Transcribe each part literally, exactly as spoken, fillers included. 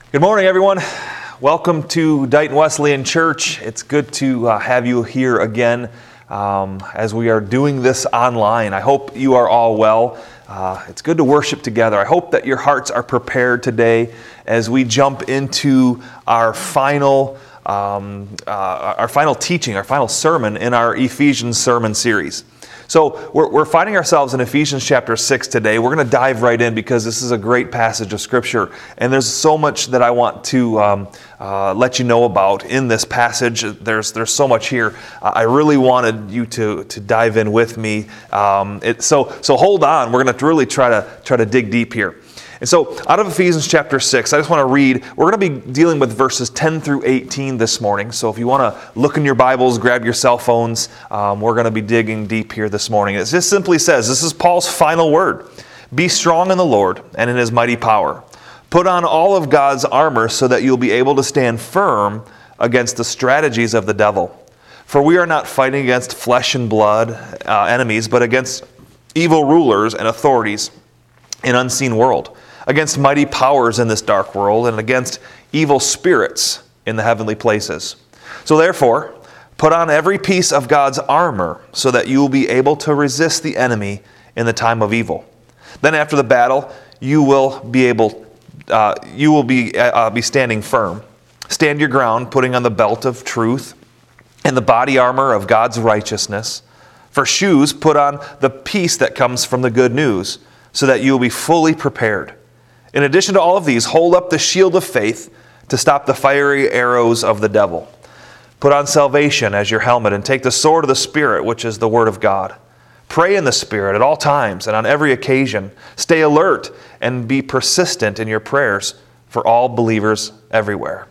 Good morning, everyone. Welcome to Dighton Wesleyan Church. It's good to uh, have you here again um, as we are doing this online. I hope you are all well. Uh, it's good to worship together. I hope that your hearts are prepared today as we jump into our final, um, uh, our final teaching, our final sermon in our Ephesians sermon series. So we're, we're finding ourselves in Ephesians chapter six today. We're going to dive right in because this is a great passage of Scripture. And there's so much that I want to um, uh, let you know about in this passage. There's there's so much here. Uh, I really wanted you to to dive in with me. Um, it, so so hold on. We're going to really try to try to dig deep here. And so out of Ephesians chapter six, I just want to read, we're going to be dealing with verses ten through eighteen this morning. So if you want to look in your Bibles, grab your cell phones, um, we're going to be digging deep here this morning. It just simply says, this is Paul's final word. Be strong in the Lord and in His mighty power. Put on all of God's armor so that you'll be able to stand firm against the strategies of the devil. For we are not fighting against flesh and blood uh, enemies, but against evil rulers and authorities in unseen world, against mighty powers in this dark world, and against evil spirits in the heavenly places. So therefore, put on every piece of God's armor so that you will be able to resist the enemy in the time of evil. Then after the battle, you will be able, uh, you will be uh, be standing firm. Stand your ground, putting on the belt of truth and the body armor of God's righteousness. For shoes, put on the peace that comes from the good news, so that you will be fully prepared. In addition to all of these, hold up the shield of faith to stop the fiery arrows of the devil. Put on salvation as your helmet and take the sword of the Spirit, which is the Word of God. Pray in the Spirit at all times and on every occasion. Stay alert and be persistent in your prayers for all believers everywhere.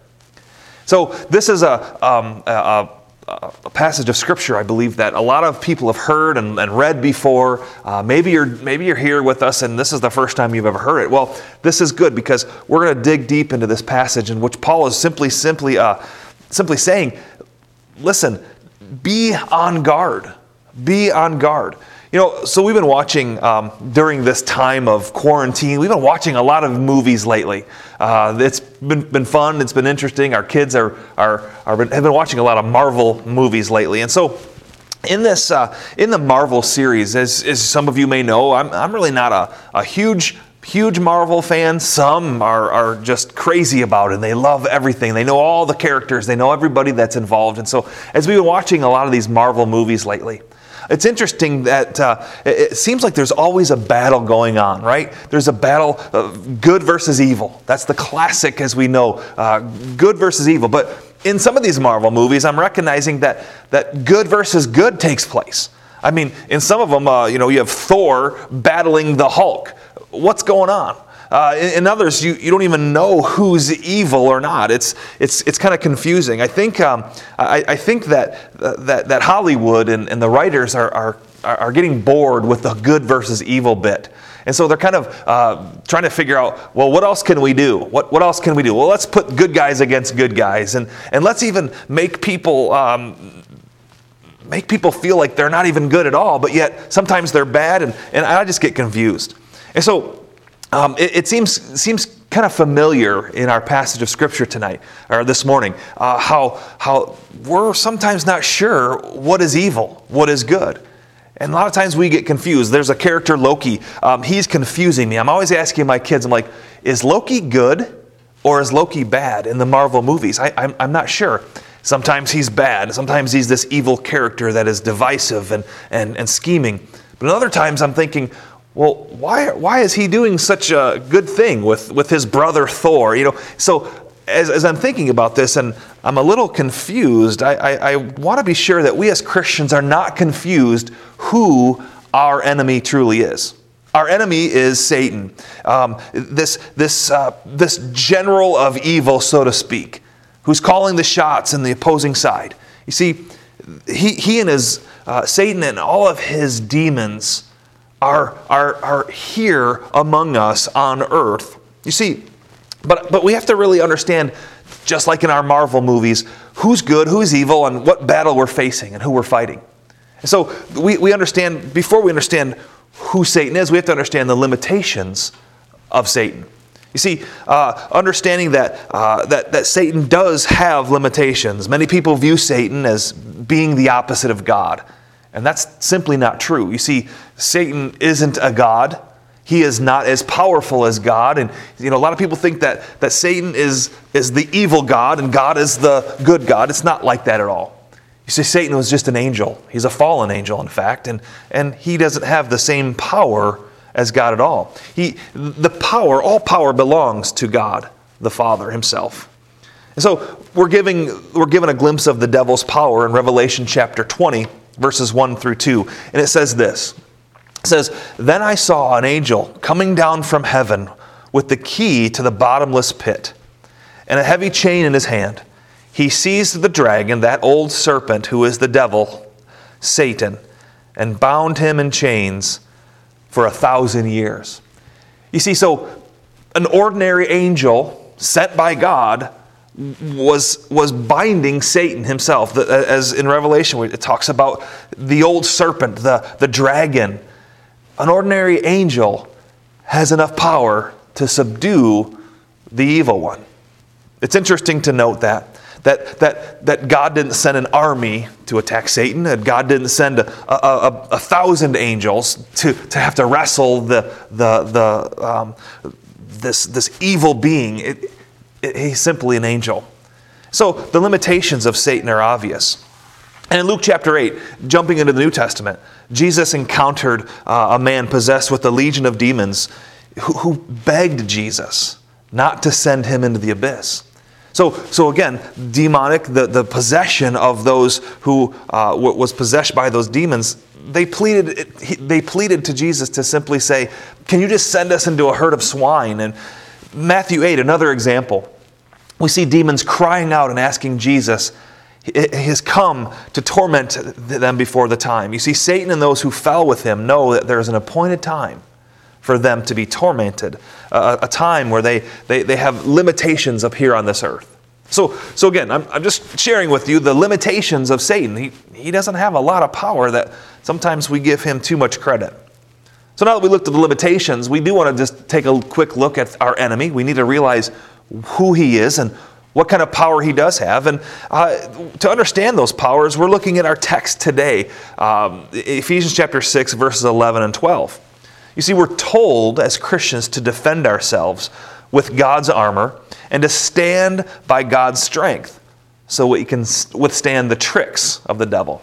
So this is a, um, a, a passage of Scripture, I believe, that a lot of people have heard and, and read before. Uh, maybe you're maybe you're here with us and this is the first time you've ever heard it. Well, this is good because we're going to dig deep into this passage in which Paul is simply, simply, uh, simply saying, listen, be on guard. Be on guard. You know, so we've been watching, um, during this time of quarantine, we've been watching a lot of movies lately. Uh, it's been, been fun, it's been interesting. Our kids are, are, are been, have been watching a lot of Marvel movies lately. And so in this, uh, in the Marvel series, as, as some of you may know, I'm, I'm really not a, a huge Huge Marvel fan. Some are, are just crazy about it and they love everything. They know all the characters, they know everybody that's involved. And so as we've been watching a lot of these Marvel movies lately, it's interesting that uh, it seems like there's always a battle going on, right? There's a battle of good versus evil. That's the classic, as we know, uh, good versus evil. But in some of these Marvel movies, I'm recognizing that that good versus good takes place. I mean, in some of them, uh, you know, you have Thor battling the Hulk. What's going on? Uh, in, in others, you, you don't even know who's evil or not. It's it's it's kind of confusing. I think um, I, I think that that that Hollywood and, and the writers are, are are getting bored with the good versus evil bit, and so they're kind of uh, trying to figure out, well, what else can we do? What what else can we do? Well, let's put good guys against good guys, and and let's even make people. Um, make people feel like they're not even good at all, but yet sometimes they're bad, and, and I just get confused. And so um, it, it seems seems kind of familiar in our passage of Scripture tonight, or this morning, uh, how how we're sometimes not sure what is evil, what is good. And a lot of times we get confused. There's a character, Loki. Um, he's confusing me. I'm always asking my kids, I'm like, is Loki good or is Loki bad in the Marvel movies? I, I'm, I'm not sure. Sometimes he's bad. Sometimes he's this evil character that is divisive and, and, and scheming. But other times I'm thinking, well, why why is he doing such a good thing with, with his brother Thor? You know, so as, as I'm thinking about this and I'm a little confused, I, I, I want to be sure that we as Christians are not confused who our enemy truly is. Our enemy is Satan, um, this, this, uh, this general of evil, so to speak, who's calling the shots in the opposing side. You see, he, he and his, uh, Satan and all of his demons are, are, are here among us on earth. You see, but, but we have to really understand, just like in our Marvel movies, who's good, who's evil, and what battle we're facing and who we're fighting. And so we, we understand, before we understand who Satan is, we have to understand the limitations of Satan. You You see, uh, understanding that, uh, that that Satan does have limitations. Many people view Satan as being the opposite of God, and that's simply not true. You see, Satan isn't a god. He is not as powerful as God, and you know a lot of people think that that Satan is is the evil god and God is the good God. It's not like that at all. You see, Satan was just an angel. He's a fallen angel, in fact, and and he doesn't have the same power as God at all. He, the power, all power belongs to God, the Father himself. And so we're giving, we're given a glimpse of the devil's power in Revelation chapter twenty, verses one through two. And it says this. It says, "Then I saw an angel coming down from heaven with the key to the bottomless pit and a heavy chain in his hand. He seized the dragon, that old serpent who is the devil, Satan, and bound him in chains for a thousand years." You see, so an ordinary angel sent by God was, was binding Satan himself. As in Revelation, it talks about the old serpent, the, the dragon. An ordinary angel has enough power to subdue the evil one. It's interesting to note that. That, that, that God didn't send an army to attack Satan. That God didn't send a, a, a, a thousand angels to, to have to wrestle the, the, the, um, this, this evil being. It, it, he's simply an angel. So the limitations of Satan are obvious. And in Luke chapter eight, jumping into the New Testament, Jesus encountered uh, a man possessed with a legion of demons who, who begged Jesus not to send him into the abyss. So, so again, demonic, the, the possession of those who uh, was possessed by those demons, they pleaded, they pleaded to Jesus to simply say, "Can you just send us into a herd of swine?" And Matthew eight, another example, we see demons crying out and asking Jesus, He has come to torment them before the time. You see, Satan and those who fell with him know that there is an appointed time for them to be tormented, a, a time where they, they, they have limitations up here on this earth. So, so again, I'm, I'm just sharing with you the limitations of Satan. He, he doesn't have a lot of power that sometimes we give him too much credit. So now that we looked at the limitations, we do want to just take a quick look at our enemy. We need to realize who he is and what kind of power he does have. And uh, to understand those powers, we're looking at our text today, um, Ephesians chapter six, verses eleven and twelve. You see, we're told as Christians to defend ourselves with God's armor and to stand by God's strength so we can withstand the tricks of the devil.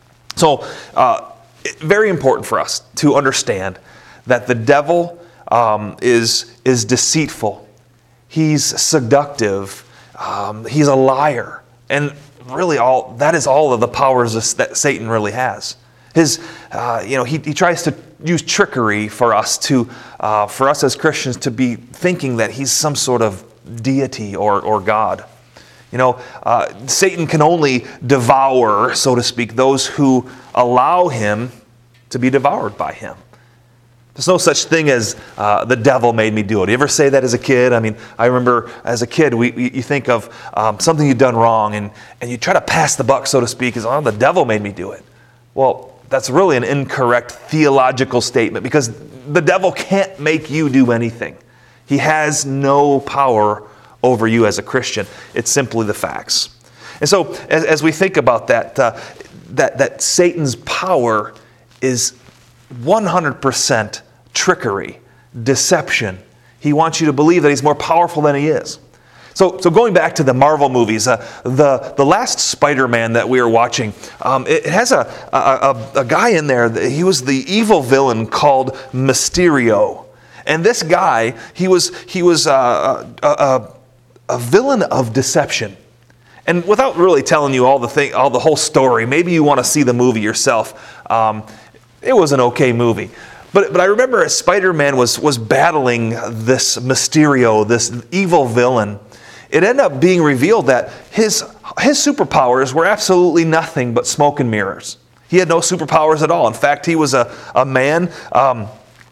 So, uh, very important for us to understand that the devil um, is, is deceitful. He's seductive. Um, he's a liar. And really, all that is all of the powers that Satan really has. His, uh, you know, he, he tries to use trickery for us to, uh, for us as Christians to be thinking that he's some sort of deity or, or God. You know, uh, Satan can only devour, so to speak, those who allow him to be devoured by him. There's no such thing as uh, the devil made me do it. You ever say that as a kid? I mean, I remember as a kid, we, we you think of um, something you've done wrong, and, and you try to pass the buck, so to speak, as, oh, the devil made me do it. Well, that's really an incorrect theological statement, because the devil can't make you do anything. He has no power over you as a Christian. It's simply the facts. And so as, as we think about that, uh, that, that Satan's power is one hundred percent trickery, deception. He wants you to believe that he's more powerful than he is. So, so going back to the Marvel movies, uh, the, the last Spider-Man that we were watching, um, it has a, a, a, a guy in there, he was the evil villain called Mysterio. And this guy, he was, he was uh, a, a, a villain of deception. And without really telling you all the thing, all the whole story, maybe you want to see the movie yourself. Um, it was an okay movie. But, but I remember as Spider-Man was, was battling this Mysterio, this evil villain, it ended up being revealed that his, his superpowers were absolutely nothing but smoke and mirrors. He had no superpowers at all. In fact, he was a, a man um,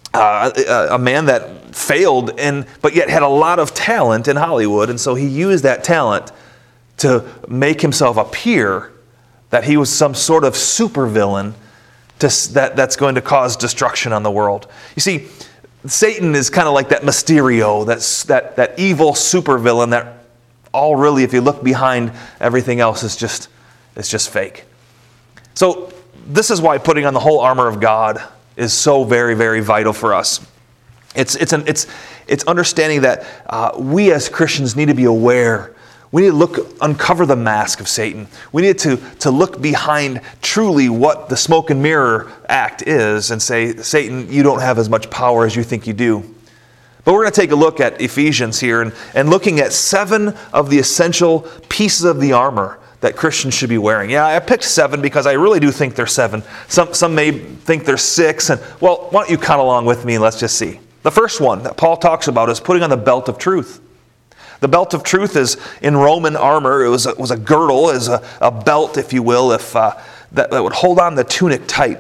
uh, a man that failed, and but yet had a lot of talent in Hollywood. And so he used that talent to make himself appear that he was some sort of supervillain to, that, that's going to cause destruction on the world. You see, Satan is kind of like that Mysterio, that's, that, that evil supervillain that all really, if you look behind everything else, is just, is just fake. So this is why putting on the whole armor of God is so very, very vital for us. It's, it's, an, it's, it's understanding that uh, we as Christians need to be aware. We need to look, uncover the mask of Satan. We need to, to look behind truly what the smoke and mirror act is and say, Satan, you don't have as much power as you think you do. But we're going to take a look at Ephesians here and, and looking at seven of the essential pieces of the armor that Christians should be wearing. Yeah, I picked seven because I really do think there's seven. Some, some may think there's six. And well, why don't you count along with me and let's just see. The first one that Paul talks about is putting on the belt of truth. The belt of truth is in Roman armor. It was a, was a girdle, is a, a belt, if you will, if uh, that, that would hold on the tunic tight,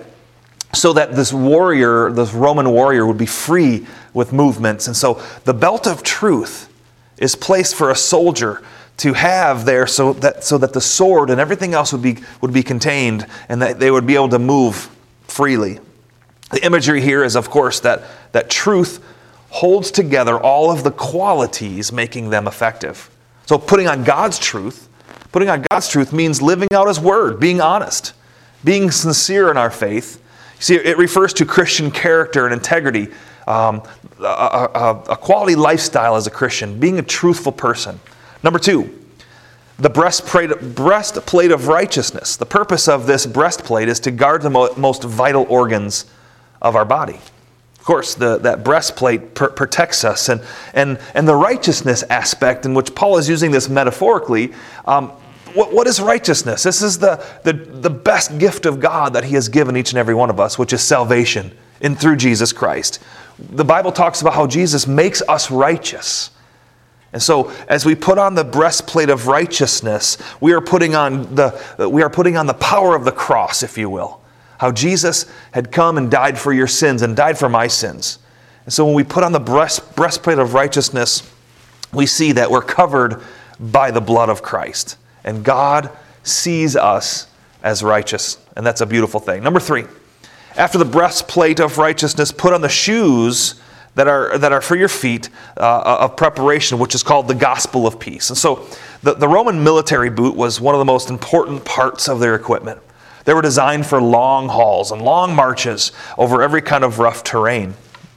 so that this warrior, this Roman warrior, would be free with movements. And so the belt of truth is placed for a soldier to have there, so that so that the sword and everything else would be would be contained, and that they would be able to move freely. The imagery here is, of course, that that truth holds together all of the qualities making them effective. So putting on God's truth, putting on God's truth means living out His word, being honest, being sincere in our faith. See, it refers to Christian character and integrity, um, a, a, a quality lifestyle as a Christian, being a truthful person. Number two, the breastplate, breastplate of righteousness. The purpose of this breastplate is to guard the mo- most vital organs of our body. Of course, the, that breastplate pr- protects us. And, and, and the righteousness aspect, in which Paul is using this metaphorically, um, What, what is righteousness? This is the, the, the best gift of God that He has given each and every one of us, which is salvation in through Jesus Christ. The Bible talks about how Jesus makes us righteous. And so as we put on the breastplate of righteousness, we are putting on the, we are putting on the power of the cross, if you will. How Jesus had come and died for your sins and died for my sins. And so when we put on the breast, breastplate of righteousness, we see that we're covered by the blood of Christ. And God sees us as righteous. And that's a beautiful thing. Number three, after the breastplate of righteousness, put on the shoes that are that are for your feet uh, of preparation, which is called the gospel of peace. And so the, the Roman military boot was one of the most important parts of their equipment. They were designed for long hauls and long marches over every kind of rough terrain.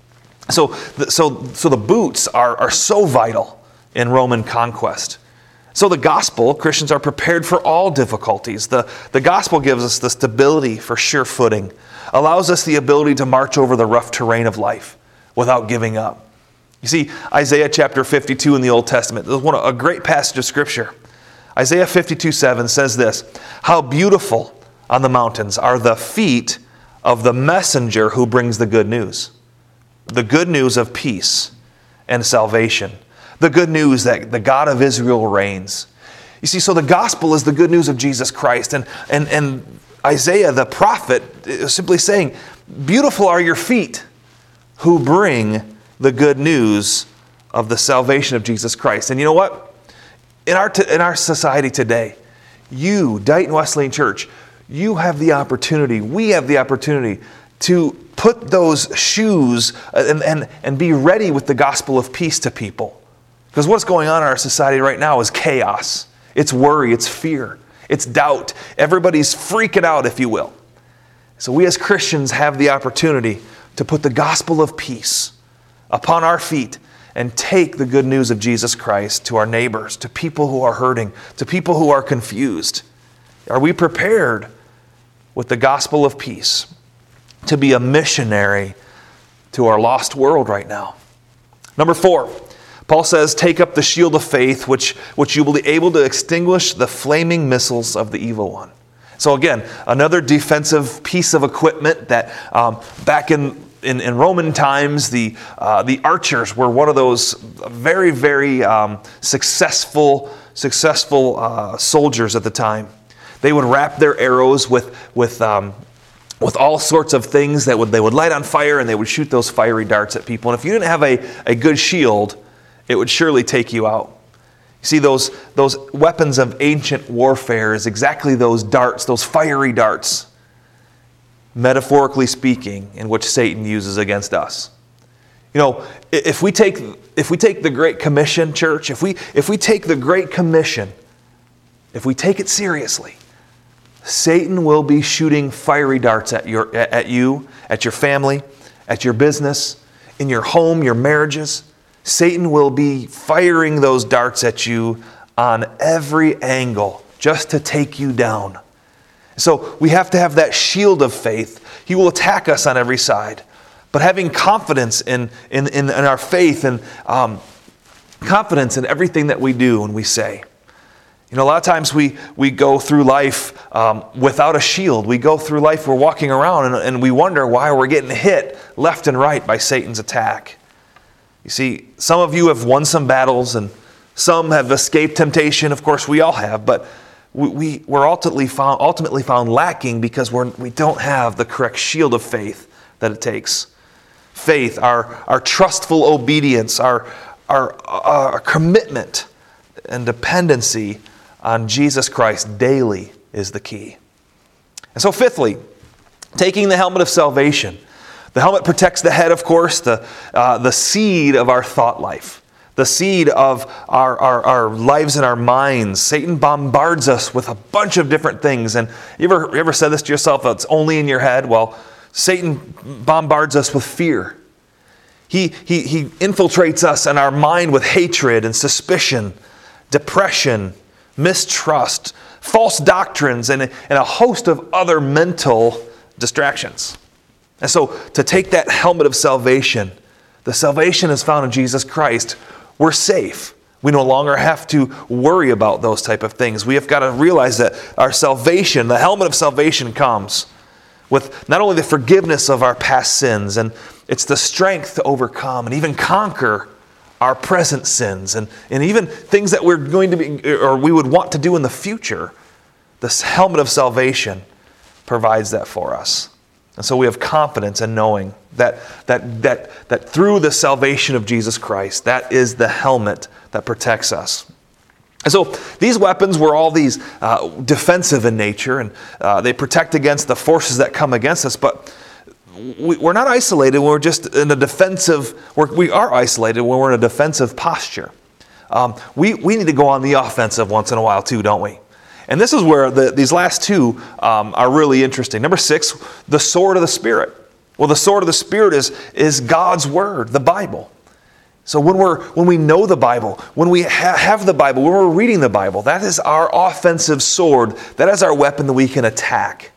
So, so, so the boots are, are so vital in Roman conquest. So the gospel, Christians are prepared for all difficulties. The, the gospel gives us the stability for sure footing, allows us the ability to march over the rough terrain of life without giving up. You see, Isaiah chapter fifty-two in the Old Testament, this is one, a great passage of Scripture. Isaiah fifty-two seven says this, "How beautiful on the mountains are the feet of the messenger who brings the good news." The good news of peace and salvation. The good news that the God of Israel reigns. You see, so the gospel is the good news of Jesus Christ. And, and, and Isaiah, the prophet, is simply saying, beautiful are your feet who bring the good news of the salvation of Jesus Christ. And you know what? In our, t- in our society today, you, Dighton Wesleyan Church, you have the opportunity, we have the opportunity to put those shoes and, and, and be ready with the gospel of peace to people. Because what's going on in our society right now is chaos. It's worry, it's fear, it's doubt. Everybody's freaking out, if you will. So we as Christians have the opportunity to put the gospel of peace upon our feet and take the good news of Jesus Christ to our neighbors, to people who are hurting, to people who are confused. Are we prepared with the gospel of peace to be a missionary to our lost world right now? Number four, Paul says, take up the shield of faith, which, which you will be able to extinguish the flaming missiles of the evil one. So again, another defensive piece of equipment that um, back in, in, in Roman times, the, uh, the archers were one of those very, very um, successful, successful uh, soldiers at the time. They would wrap their arrows with, with, um, with all sorts of things that would, they would light on fire, and they would shoot those fiery darts at people. And if you didn't have a, a good shield, it would surely take you out. You see, those, those weapons of ancient warfare is exactly those darts, those fiery darts, metaphorically speaking, in which Satan uses against us. You know, if we take if we take the Great Commission, church, if we if we take the Great Commission, if we take it seriously, Satan will be shooting fiery darts at your at you, at your family, at your business, in your home, your marriages. Satan will be firing those darts at you on every angle just to take you down. So we have to have that shield of faith. He will attack us on every side. But having confidence in, in, in, in our faith and um, confidence in everything that we do and we say. You know, a lot of times we, we go through life um, without a shield. We go through life, we're walking around and, and we wonder why we're getting hit left and right by Satan's attack. You see, some of you have won some battles and some have escaped temptation. Of course, we all have, but we, we, we're ultimately found, ultimately found lacking because we're, we don't have the correct shield of faith that it takes. Faith, our, our trustful obedience, our, our, our commitment and dependency on Jesus Christ daily is the key. And so fifthly, taking the helmet of salvation. The helmet protects the head, of course, the, uh, the seed of our thought life, the seed of our, our, our lives and our minds. Satan bombards us with a bunch of different things. And you ever, you ever said this to yourself, oh, it's only in your head? Well, Satan bombards us with fear. He, he, he infiltrates us in our mind with hatred and suspicion, depression, mistrust, false doctrines, and, and a host of other mental distractions. And so to take that helmet of salvation, the salvation is found in Jesus Christ, we're safe. We no longer have to worry about those type of things. We have got to realize that our salvation, the helmet of salvation comes with not only the forgiveness of our past sins, and it's the strength to overcome and even conquer our present sins and, and even things that we're going to be or we would want to do in the future. This helmet of salvation provides that for us. And so we have confidence in knowing that, that, that, that through the salvation of Jesus Christ, that is the helmet that protects us. And so these weapons were all these uh, defensive in nature, and uh, they protect against the forces that come against us. But we, we're not isolated when we're just in a defensive, we're, we are isolated when we're in a defensive posture. Um, we, we need to go on the offensive once in a while too, don't we? And this is where the, these last two um, are really interesting. Number six, the sword of the Spirit. Well, the sword of the Spirit is, is God's Word, the Bible. So when we're when we know the Bible, when we ha- have the Bible, when we're reading the Bible, that is our offensive sword. That is our weapon that we can attack.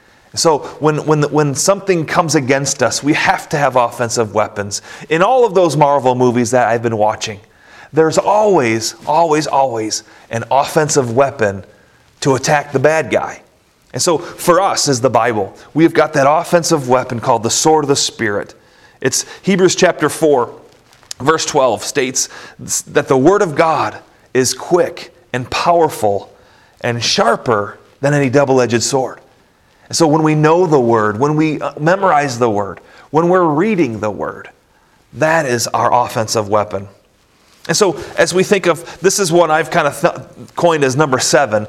So when when when something comes against us, we have to have offensive weapons. In all of those Marvel movies that I've been watching, there's always, always, always an offensive weapon to attack the bad guy. And so for us as the Bible, we've got that offensive weapon called the sword of the Spirit. It's Hebrews chapter four. Verse twelve states that the Word of God is quick and powerful and sharper than any double-edged sword. And so when we know the Word, when we memorize the Word, when we're reading the Word, that is our offensive weapon. And so as we think of, this is what I've kind of th- coined as number seven.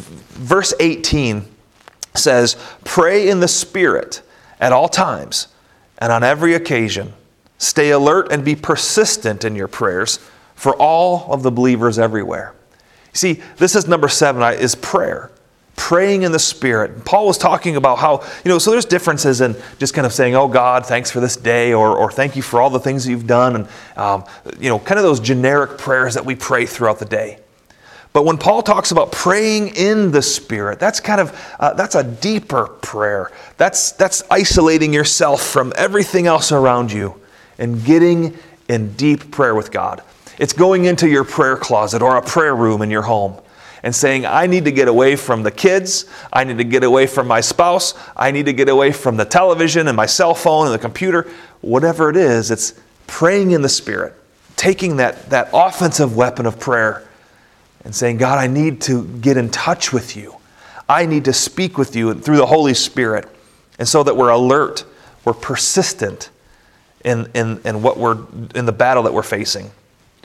Verse eighteen says, "Pray in the Spirit at all times and on every occasion. Stay alert and be persistent in your prayers for all of the believers everywhere." See, this is number seven, is prayer. Praying in the Spirit. Paul was talking about how, you know, so there's differences in just kind of saying, "Oh God, thanks for this day," or or "Thank you for all the things you've done," and, um, you know, kind of those generic prayers that we pray throughout the day. But when Paul talks about praying in the Spirit, that's kind of, uh, that's a deeper prayer. That's, that's isolating yourself from everything else around you and getting in deep prayer with God. It's going into your prayer closet or a prayer room in your home and saying, "I need to get away from the kids. I need to get away from my spouse. I need to get away from the television and my cell phone and the computer." Whatever it is, it's praying in the Spirit, taking that, that offensive weapon of prayer and saying, "God, I need to get in touch with you. I need to speak with you through the Holy Spirit." And so that we're alert, we're persistent in, in, in what we're in the battle that we're facing.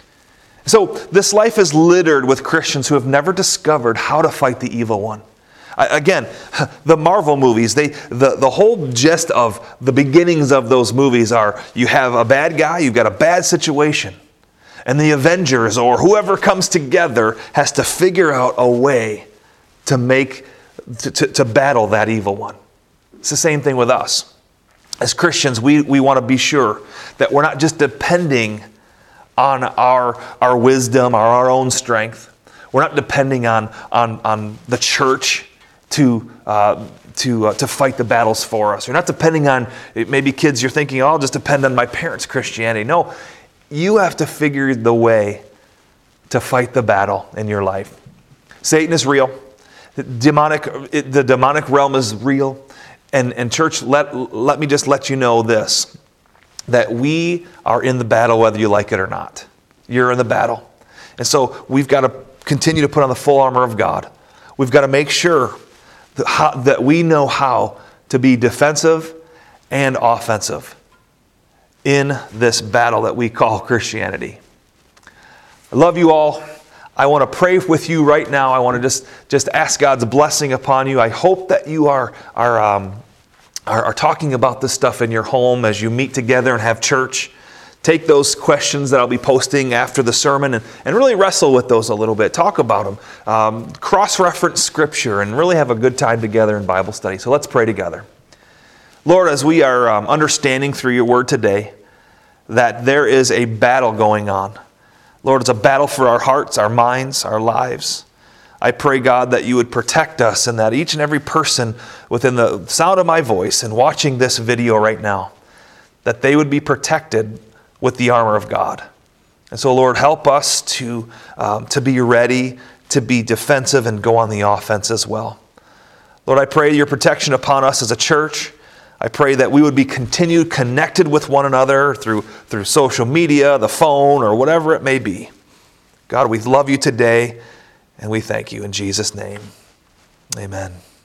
So this life is littered with Christians who have never discovered how to fight the evil one. I, again, the Marvel movies, they the, the whole gist of the beginnings of those movies are you have a bad guy, you've got a bad situation, and the Avengers or whoever comes together has to figure out a way to make to, to, to battle that evil one. It's the same thing with us. As Christians, we, we want to be sure that we're not just depending on our, our wisdom or our own strength. We're not depending on, on, on the church to, uh, to, uh, to fight the battles for us. You're not depending on, maybe kids, you're thinking, oh, I'll just depend on my parents' Christianity. No, you have to figure the way to fight the battle in your life. Satan is real. The demonic, the demonic realm is real. And, and church, let, let me just let you know this, that we are in the battle whether you like it or not. You're in the battle. And so we've got to continue to put on the full armor of God. We've got to make sure that, how, that we know how to be defensive and offensive in this battle that we call Christianity. I love you all. I want to pray with you right now. I want to just, just ask God's blessing upon you. I hope that you are, are, um, are, are talking about this stuff in your home as you meet together and have church. Take those questions that I'll be posting after the sermon and, and really wrestle with those a little bit. Talk about them. Um, cross-reference Scripture and really have a good time together in Bible study. So let's pray together. Lord, as we are um, understanding through your word today that there is a battle going on. Lord, it's a battle for our hearts, our minds, our lives. I pray, God, that you would protect us and that each and every person within the sound of my voice and watching this video right now, that they would be protected with the armor of God. And so, Lord, help us to, um, to be ready, to be defensive and go on the offense as well. Lord, I pray your protection upon us as a church. I pray that we would be continued connected with one another through, through social media, the phone, or whatever it may be. God, we love you today, and we thank you in Jesus' name. Amen.